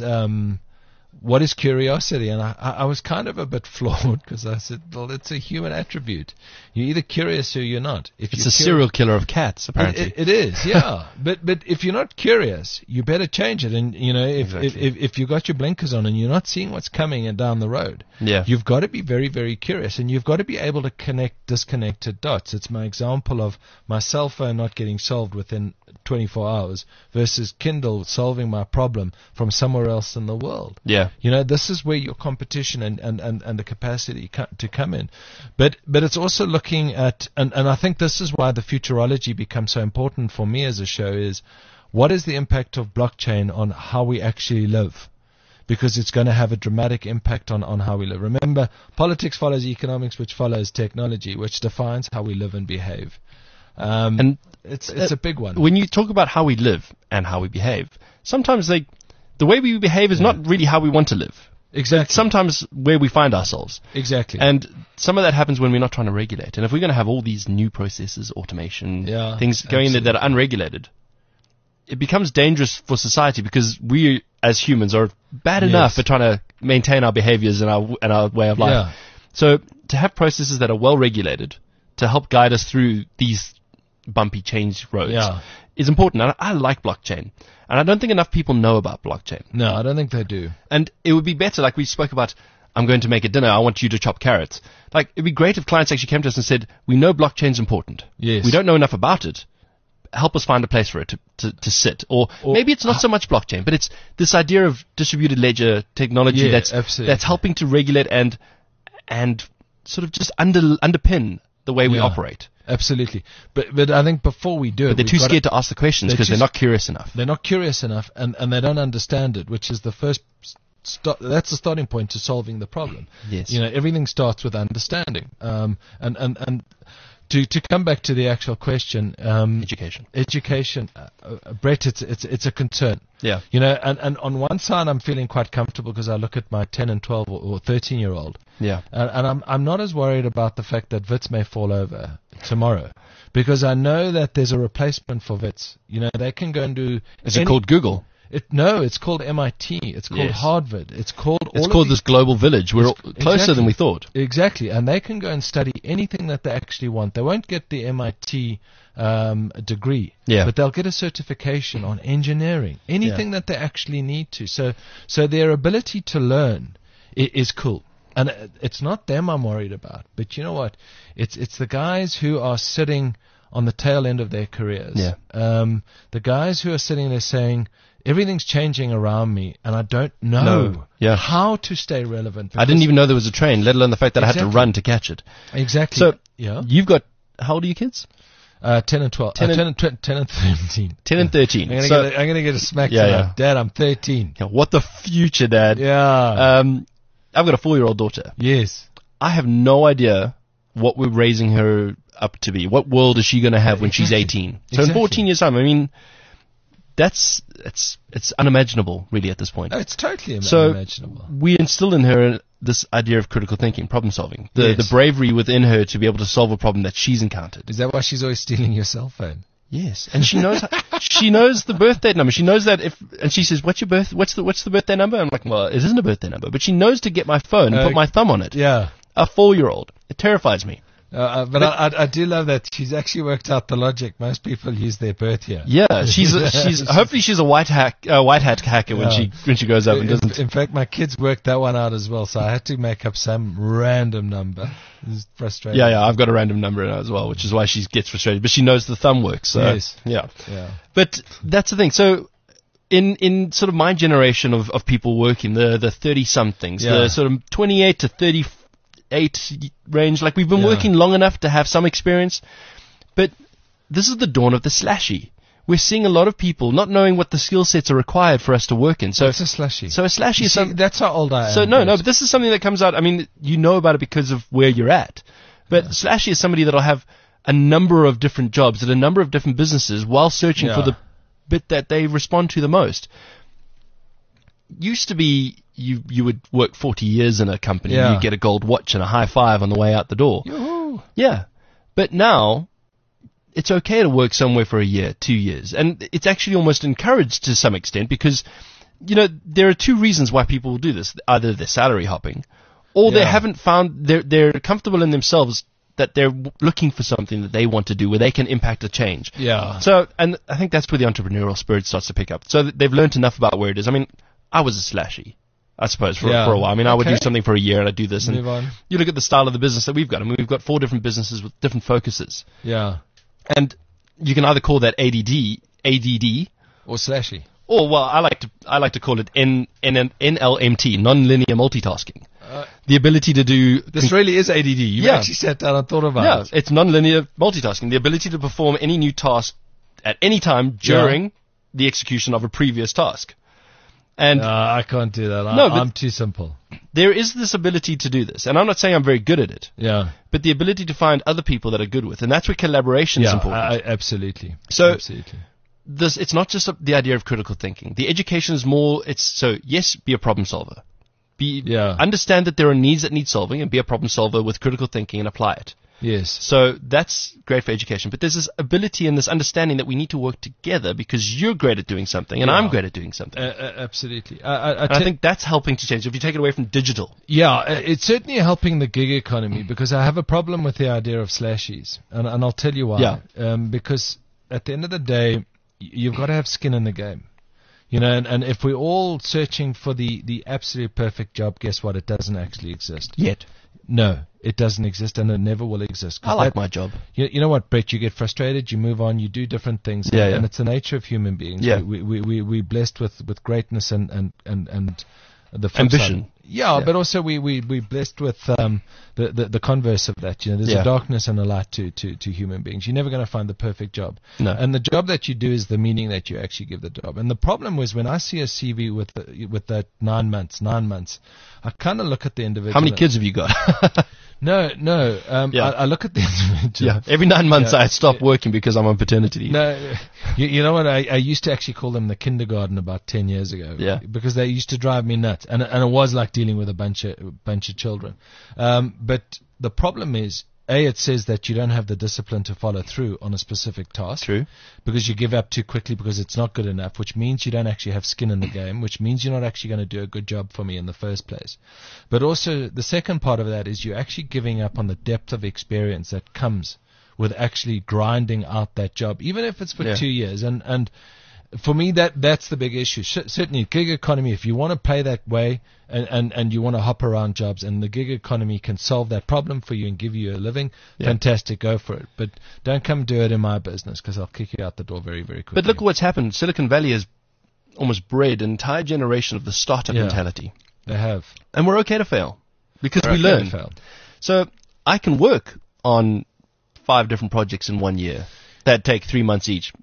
is curiosity? And I was kind of a bit flawed, because I said, well, it's a human attribute. You're either curious or you're not. It's a serial killer of cats, apparently. It is, yeah. but if you're not curious, you better change it. And, if you've got your blinkers on and you're not seeing what's coming and down the road, you've got to be very, very curious. And you've got to be able to connect disconnected dots. It's my example of my cell phone not getting solved within 24 hours versus Kindle solving my problem from somewhere else in the world. Yeah. This is where your competition and the capacity to come in. But it's also looking at, and I think this is why the futurology becomes so important for me as a show, is what is the impact of blockchain on how we actually live? Because it's going to have a dramatic impact on how we live. Remember, politics follows economics, which follows technology, which defines how we live and behave. And it's a big one. When you talk about how we live and how we behave, sometimes the way we behave is not really how we want to live. Exactly. Sometimes where we find ourselves. Exactly. And some of that happens when we're not trying to regulate. And if we're going to have all these new processes, automation, things going in there that are unregulated, it becomes dangerous for society because we as humans are bad enough at trying to maintain our behaviors and our way of life. Yeah. So to have processes that are well regulated to help guide us through these bumpy change roads is important. And I like blockchain. And I don't think enough people know about blockchain. No, I don't think they do. And it would be better, like we spoke about, I'm going to make a dinner, I want you to chop carrots. Like, it'd be great if clients actually came to us and said, we know blockchain's important. Yes. We don't know enough about it. Help us find a place for it to sit. Or maybe it's not so much blockchain, but it's this idea of distributed ledger technology that's helping to regulate and sort of just underpin the way we operate. Absolutely. But I think before we do it... But they're too scared to ask the questions because they're not curious enough. They're not curious enough and they don't understand it, which is the first... that's the starting point to solving the problem. Yes. You know, everything starts with understanding. And to come back to the actual question... Education. Brett, it's a concern. Yeah. You know, and on one side I'm feeling quite comfortable because I look at my 10 and 12 or 13-year-old. Yeah. And I'm not as worried about the fact that Wits may fall over tomorrow because I know that there's a replacement for Wits. You know, they can go and do... Is it called Google? No, it's called MIT. It's called Harvard. It's called this global village. We're closer than we thought. Exactly. And they can go and study anything that they actually want. They won't get the MIT degree, but they'll get a certification on engineering, anything that they actually need to. So their ability to learn is cool. And it's not them I'm worried about. But you know what? It's the guys who are sitting on the tail end of their careers. Yeah. The guys who are sitting there saying, everything's changing around me, and I don't know how to stay relevant. I didn't even know there was a train, let alone the fact that I had to run to catch it. Exactly. So you've got, how old are your kids? 10 and 12. 10 and 13. 10 and 13. I'm going to get a smack tonight. Dad, I'm 13. What the future, Dad. Yeah. I've got a 4-year-old daughter. Yes. I have no idea what we're raising her up to be. What world is she going to have when she's 18? So in 14 years' time, I mean, it's unimaginable, really, at this point. No, it's totally unimaginable. We instill in her this idea of critical thinking, problem solving, the bravery within her to be able to solve a problem that she's encountered. Is that why she's always stealing your cell phone? Yes, and she knows she knows the birthday number. She knows that and she says, "What's the birthday number?" I'm like, "Well, it isn't a birthday number," but she knows to get my phone and put my thumb on it. Yeah, a 4-year-old. It terrifies me. But I do love that she's actually worked out the logic. Most people use their birth year. Yeah, she's hopefully she's a white hat hacker when she goes up and doesn't. In fact, my kids worked that one out as well, so I had to make up some random number. It's frustrating. Yeah, I've got a random number now as well, which is why she gets frustrated. But she knows the thumb works. So, yes. Yeah. But that's the thing. So in sort of my generation of people working, the 30-somethings, the sort of 28 to 38 range, like we've been working long enough to have some experience, but this is the dawn of the slashy. We're seeing a lot of people not knowing what the skill sets are required for us to work in. So it's a slashy. So a slashy is that's how old I am. So no, but this is something that comes out. I mean, you know about it because of where you're at. But slashy is somebody that'll have a number of different jobs at a number of different businesses while searching for the bit that they respond to the most. Used to be you would work 40 years in a company, you get a gold watch and a high five on the way out the door. Yoo-hoo. Yeah. But now it's okay to work somewhere for a year, 2 years. And it's actually almost encouraged to some extent because, you know, there are two reasons why people will do this. Either they're salary hopping or they haven't found, they're comfortable in themselves that they're looking for something that they want to do where they can impact a change. Yeah. So, and I think that's where the entrepreneurial spirit starts to pick up. So they've learned enough about where it is. I mean, I was a slashy, I suppose, for a while. I mean, I would do something for a year and I'd do this. And you look at the style of the business that we've got. I mean, we've got 4 different businesses with different focuses. Yeah. And you can either call that ADD, or slashy. Or, well, I like to call it NLMT, non-linear multitasking. The ability to do... This really is ADD. You've actually sat down and thought about it. Yeah, it's non-linear multitasking. The ability to perform any new task at any time during the execution of a previous task. And I can't do that. I'm too simple. There is this ability to do this, and I'm not saying I'm very good at it. Yeah. But the ability to find other people that are good with, and that's where collaboration is important. Absolutely. So absolutely. It's not just the idea of critical thinking. The education is more. Yes, be a problem solver. Understand that there are needs that need solving and be a problem solver with critical thinking and apply it. Yes. So that's great for education. But there's this ability and this understanding that we need to work together because you're great at doing something and I'm great at doing something. Absolutely. I think that's helping to change. If you take it away from digital. Yeah, it's certainly helping the gig economy because I have a problem with the idea of slashies. And I'll tell you why. Yeah. Because at the end of the day, you've got to have skin in the game. You know, and if we're all searching for the absolute perfect job, guess what? It doesn't actually exist. Yet. No, it doesn't exist, and it never will exist. I like my job. You know what, Brett? You get frustrated, you move on, you do different things, and it's the nature of human beings. Yeah. We're blessed with greatness and the flip ambition. side. Yeah, but also we're blessed with the converse of that. You know, there's a darkness and a light to human beings. You're never going to find the perfect job. No. And the job that you do is the meaning that you actually give the job. And the problem was when I see a CV with that 9 months, I kind of look at the individual. How many kids have you got? No. I look at the individual. Yeah. Every 9 months I stop working because I'm on paternity leave. No, you know what? I used to actually call them the kindergarten about 10 years ago. Yeah. Because they used to drive me nuts, and it was like dealing with a bunch of children. But the problem is, it says that you don't have the discipline to follow through on a specific task. True. Because you give up too quickly because it's not good enough, which means you don't actually have skin in the game, which means you're not actually going to do a good job for me in the first place. But also, the second part of that is you're actually giving up on the depth of experience that comes with actually grinding out that job, even if it's for 2 years. And for me, that's the big issue. Certainly, gig economy, if you want to play that way and you want to hop around jobs and the gig economy can solve that problem for you and give you a living, fantastic, go for it. But don't come do it in my business because I'll kick you out the door very, very quickly. But look at what's happened. Silicon Valley has almost bred an entire generation of the startup mentality. They have. And we're okay to fail because we learn. So I can work on 5 different projects in 1 year that take 3 months each.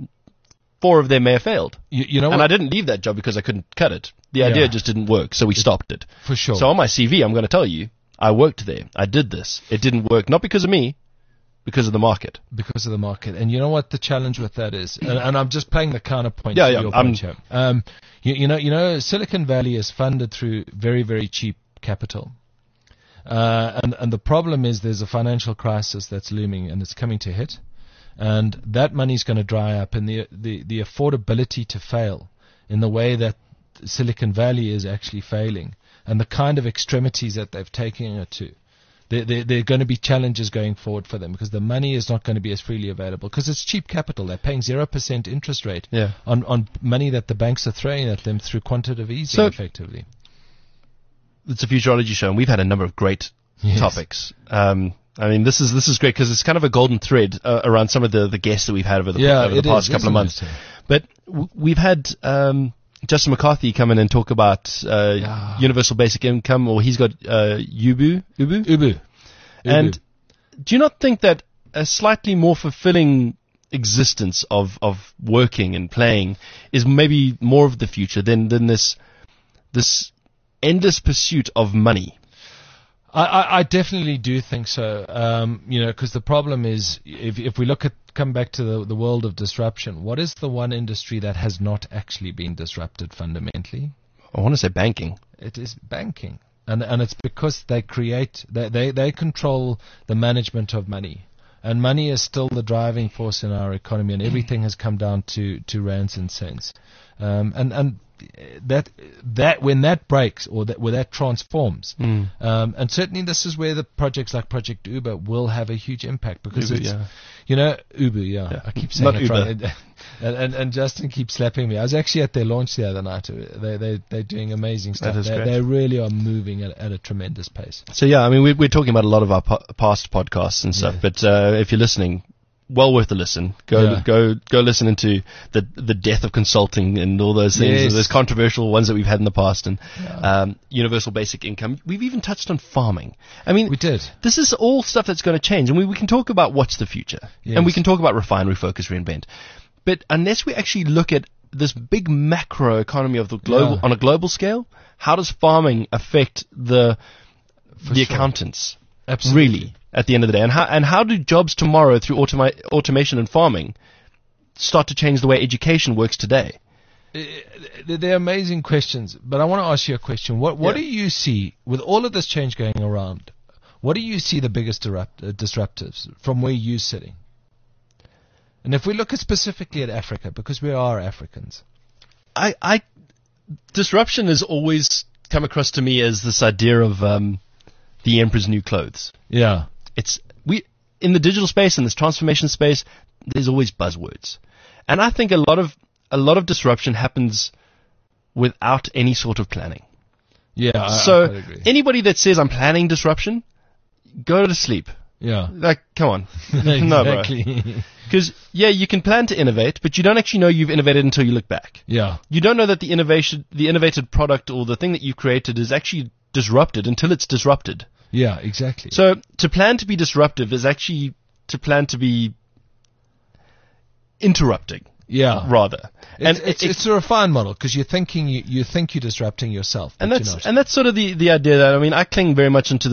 4 of them may have failed. You know what? And I didn't leave that job because I couldn't cut it. The idea just didn't work, so we stopped it. For sure. So on my CV, I'm going to tell you, I worked there. I did this. It didn't work, not because of me, because of the market. Because of the market. And you know what the challenge with that is? And I'm just playing the counterpoint to your point here. You know, Silicon Valley is funded through very, very cheap capital. And the problem is there's a financial crisis that's looming and it's coming to hit. And that money's going to dry up, and the affordability to fail in the way that Silicon Valley is actually failing, and the kind of extremities that they've taken it to, there are going to be challenges going forward for them because the money is not going to be as freely available because it's cheap capital. They're paying 0% interest rate on money that the banks are throwing at them through quantitative easing, effectively. It's a futurology show, and we've had a number of great topics. I mean, this is great because it's kind of a golden thread around some of the guests that we've had over the past couple of months. But we've had Justin McCarthy come in and talk about universal basic income, or he's got Ubu. And do you not think that a slightly more fulfilling existence of working and playing is maybe more of the future than this endless pursuit of money? I definitely do think so. You know, because the problem is, if we come back to the world of disruption, what is the one industry that has not actually been disrupted fundamentally? I want to say banking. It is banking, and it's because they control the management of money, and money is still the driving force in our economy, and everything has come down to rands and cents, and that when that breaks or where that transforms, and certainly this is where the projects like Project Uber will have a huge impact because Uber, you know, Uber, I keep saying not it Uber. right. And Justin keeps slapping me. I was actually at their launch the other night. They're doing amazing stuff. They really are moving at a tremendous pace. So yeah, I mean we're talking about a lot of our past podcasts and stuff, but if you're listening, well worth a listen. Go listen into the death of consulting and all those things. Yes. Those controversial ones that we've had in the past, and universal basic income. We've even touched on farming. I mean, we did. This is all stuff that's going to change, and we can talk about what's the future, and we can talk about refine, refocus, reinvent. But unless we actually look at this big macro economy of the global on a global scale, how does farming affect the accountants? Absolutely. Really, at the end of the day, and how do jobs tomorrow through automation and farming start to change the way education works today? They're amazing questions, but I want to ask you a question. What Yeah. do you see with all of this change going around? What do you see the biggest disruptors from where you're sitting? And if we look specifically at Africa, because we are Africans. Disruption has always come across to me as this idea of the emperor's new clothes. Yeah. In the digital space, in this transformation space, there's always buzzwords. And I think a lot of disruption happens without any sort of planning. Yeah. I So quite agree. anybody that says I'm planning disruption, go to sleep. Yeah. Like, come on. No, bro. Exactly. Because, yeah, you can plan to innovate, but you don't actually know you've innovated until you look back. Yeah. You don't know that the innovated product or the thing that you created is actually disrupted until it's disrupted. Yeah, exactly. So to plan to be disruptive is actually to plan to be interrupting, yeah. rather. It's a refined model because you think you're disrupting yourself. And but that's you're not. and that's sort of the idea that, I mean, I cling very much into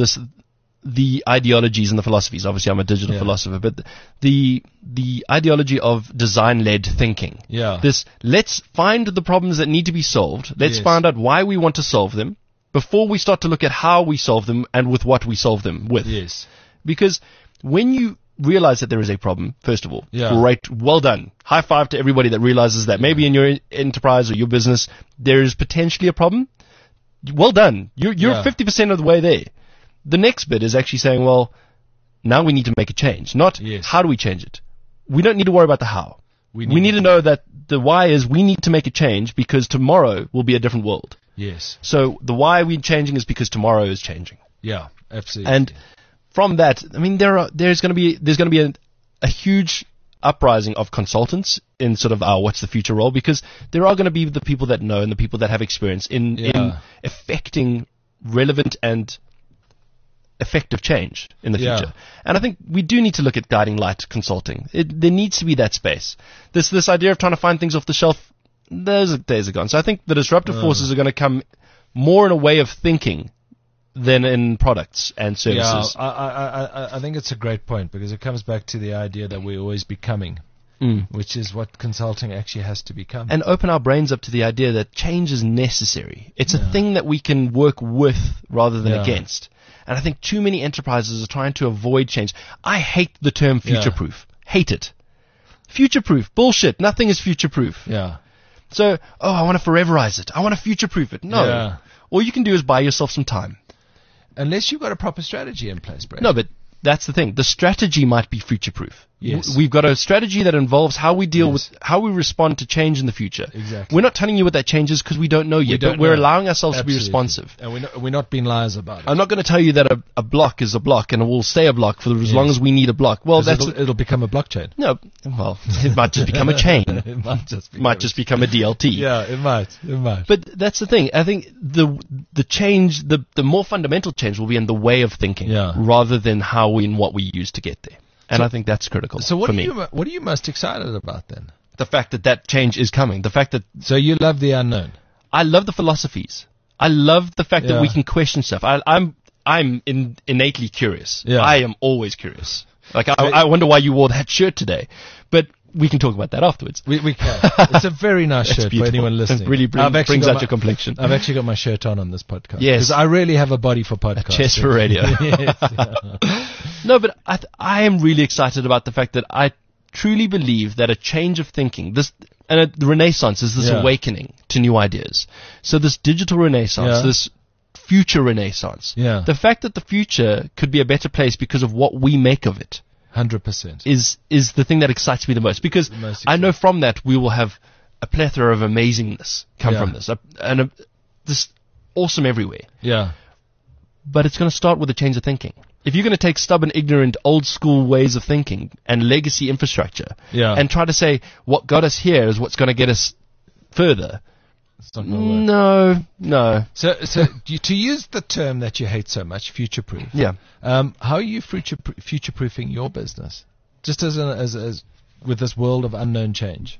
the ideologies and the philosophies. Obviously, I'm a digital philosopher, but the ideology of design-led thinking. Yeah. Let's find the problems that need to be solved. Let's Yes. find out why we want to solve them before we start to look at how we solve them and with what we solve them with. Yes. Because when you realize that there is a problem, first of all, Yeah. great, well done. High five to everybody that realizes that maybe in your enterprise or your business there is potentially a problem. Well done. You're Yeah. 50% of the way there. The next bit is actually saying, well, now we need to make a change. Not Yes. how do we change it. We don't need to worry about the how. We need to know that the why is we need to make a change because tomorrow will be a different world. Yes. So the why we're changing is because tomorrow is changing. Yeah. Absolutely. And from that, I mean, there's going to be a huge uprising of consultants in sort of our what's the future role, because there are going to be the people that know and the people that have experience in affecting relevant and effective change in the Yeah. future. And I think we do need to look at guiding light consulting. There needs to be that space. This idea of trying to find things off the shelf, those days are gone. So I think the disruptive forces are going to come more in a way of thinking than in products and services. Yeah, I think it's a great point because it comes back to the idea that we're always becoming, which is what consulting actually has to become. And open our brains up to the idea that change is necessary. It's a thing that we can work with rather than against. And I think too many enterprises are trying to avoid change. I hate the term future-proof. Hate it. Future-proof. Bullshit. Nothing is future-proof. Yeah. So, I want to foreverize it. I want to future-proof it. No. Yeah. All you can do is buy yourself some time. Unless you've got a proper strategy in place, Brad. No, but that's the thing. The strategy might be future-proof. Yes. We've got a strategy that involves how we deal with, how we respond to change in the future. Exactly. We're not telling you what that change is because we don't know yet, but we're allowing ourselves to be responsive. And we're not being liars about it. I'm not going to tell you that a block is a block and it will stay a block for as long as we need a block. Well, it'll become a blockchain. No, well, it might just become a chain. It might just become a DLT. Yeah, it might. But that's the thing. I think the change, the more fundamental change will be in the way of thinking rather than how we and what we use to get there. And I think that's critical for me. What are you most excited about then? The fact that change is coming. The fact that... So you love the unknown. I love the philosophies. I love the fact that we can question stuff. I'm innately curious. Yeah. I am always curious. Like, I wonder why you wore that shirt today. But we can talk about that afterwards. We can. It's a very nice shirt beautiful. for anyone listening. It really brings out your complexion. I've actually got my shirt on this podcast. Yes. Because I really have a body for podcasts. A chest for radio. Yes, No, but I am really excited about the fact that I truly believe that a change of thinking, the Renaissance is this awakening to new ideas. So this digital Renaissance, this future Renaissance, the fact that the future could be a better place because of what we make of it, 100%, is the thing that excites me the most. Because I know from that we will have a plethora of amazingness come from this, and this awesome everywhere. Yeah. But it's going to start with a change of thinking. If you're going to take stubborn, ignorant, old school ways of thinking and legacy infrastructure and try to say what got us here is what's going to get us further, it's not going to work. No. So to use the term that you hate so much, future-proof. Yeah. How are you future-proofing your business? Just as with this world of unknown change.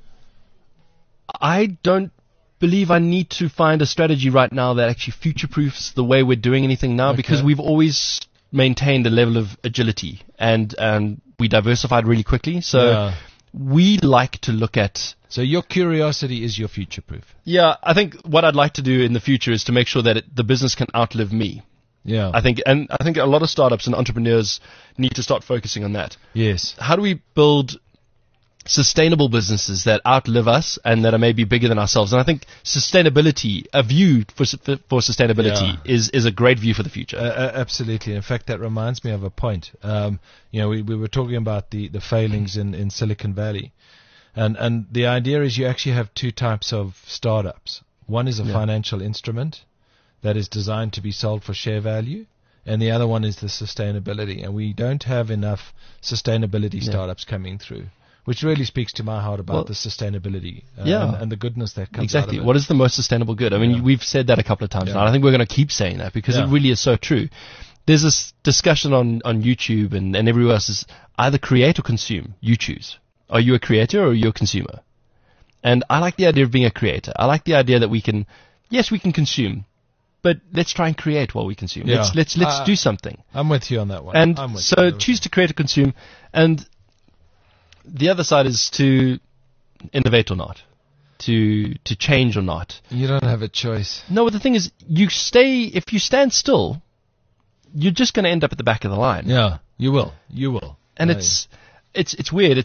I don't believe I need to find a strategy right now that actually future-proofs the way we're doing anything now, because we've always maintained a level of agility and we diversified really quickly. So we like to look at. So your curiosity is your future proof. Yeah, I think what I'd like to do in the future is to make sure that the business can outlive me. Yeah. I think a lot of startups and entrepreneurs need to start focusing on that. Yes. How do we build sustainable businesses that outlive us and that are maybe bigger than ourselves? And I think sustainability, a view for sustainability is a great view for the future. Absolutely. In fact, that reminds me of a point. We were talking about the failings in Silicon Valley. And the idea is you actually have two types of startups. One is a financial instrument that is designed to be sold for share value, and the other one is the sustainability. And we don't have enough sustainability startups coming through, which really speaks to my heart about the sustainability and the goodness that comes out of it. What is the most sustainable good? I mean, we've said that a couple of times now. I think we're going to keep saying that because it really is so true. There's this discussion on YouTube and everywhere else is either create or consume. You choose. Are you a creator or are you a consumer? And I like the idea of being a creator. I like the idea that we can consume, but let's try and create while we consume. Yeah. Let's do something. I'm with you on that one. And so choose to create or consume. And the other side is to innovate or not, to change or not. You don't have a choice. No, but the thing is, if you stand still, you're just going to end up at the back of the line. Yeah, you will. And it's weird.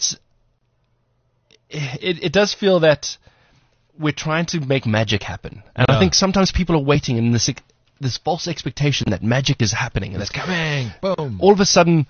It does feel that we're trying to make magic happen. And I think sometimes people are waiting in this false expectation that magic is happening. And it's coming. Boom. All of a sudden,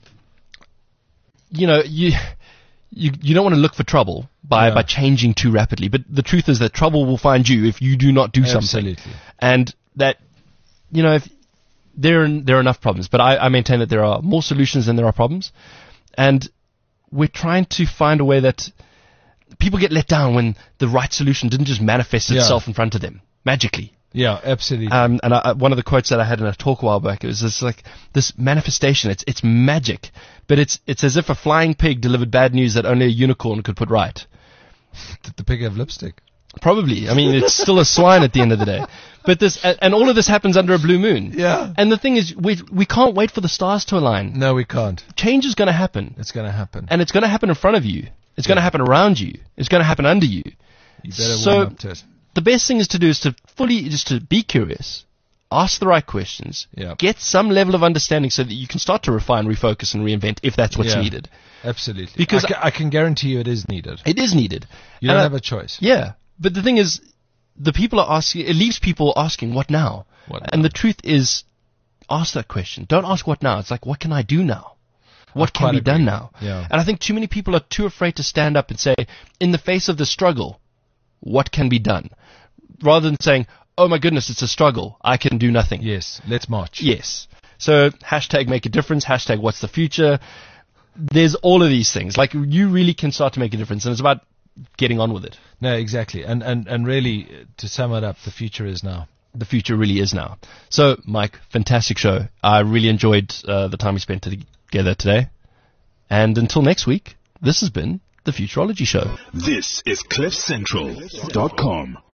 you don't want to look for trouble by changing too rapidly. But the truth is that trouble will find you if you do not do something. Absolutely. And that, if there are enough problems. But I maintain that there are more solutions than there are problems. And we're trying to find a way that people get let down when the right solution didn't just manifest itself in front of them magically. Yeah, absolutely. And one of the quotes that I had in a talk a while back, it was just like this manifestation. It's magic, but it's as if a flying pig delivered bad news that only a unicorn could put right. Did the pig have lipstick? Probably. I mean, it's still a swine at the end of the day. But all of this happens under a blue moon. Yeah. And the thing is, we can't wait for the stars to align. No, we can't. Change is going to happen. It's going to happen. And it's going to happen in front of you. It's going to happen around you. It's going to happen under you. You better warm up to it. The best thing is to do is to be curious, ask the right questions, get some level of understanding so that you can start to refine, refocus, and reinvent if that's what's needed. Absolutely. Because I can guarantee you it is needed. It is needed. You don't have a choice. Yeah. But the thing is, the people are asking, it leaves people asking, what now? And the truth is, ask that question. Don't ask what now. It's like, what can I do now? What can be done now? Yeah. And I think too many people are too afraid to stand up and say, in the face of the struggle, what can be done? Rather than saying, oh my goodness, it's a struggle. I can do nothing. Yes, let's march. Yes. So hashtag make a difference, hashtag what's the future. There's all of these things. Like you really can start to make a difference, and it's about getting on with it. No, exactly. And really, to sum it up, the future is now. The future really is now. So, Mike, fantastic show. I really enjoyed the time we spent together today. And until next week, this has been The Futurology Show. This is CliffCentral.com.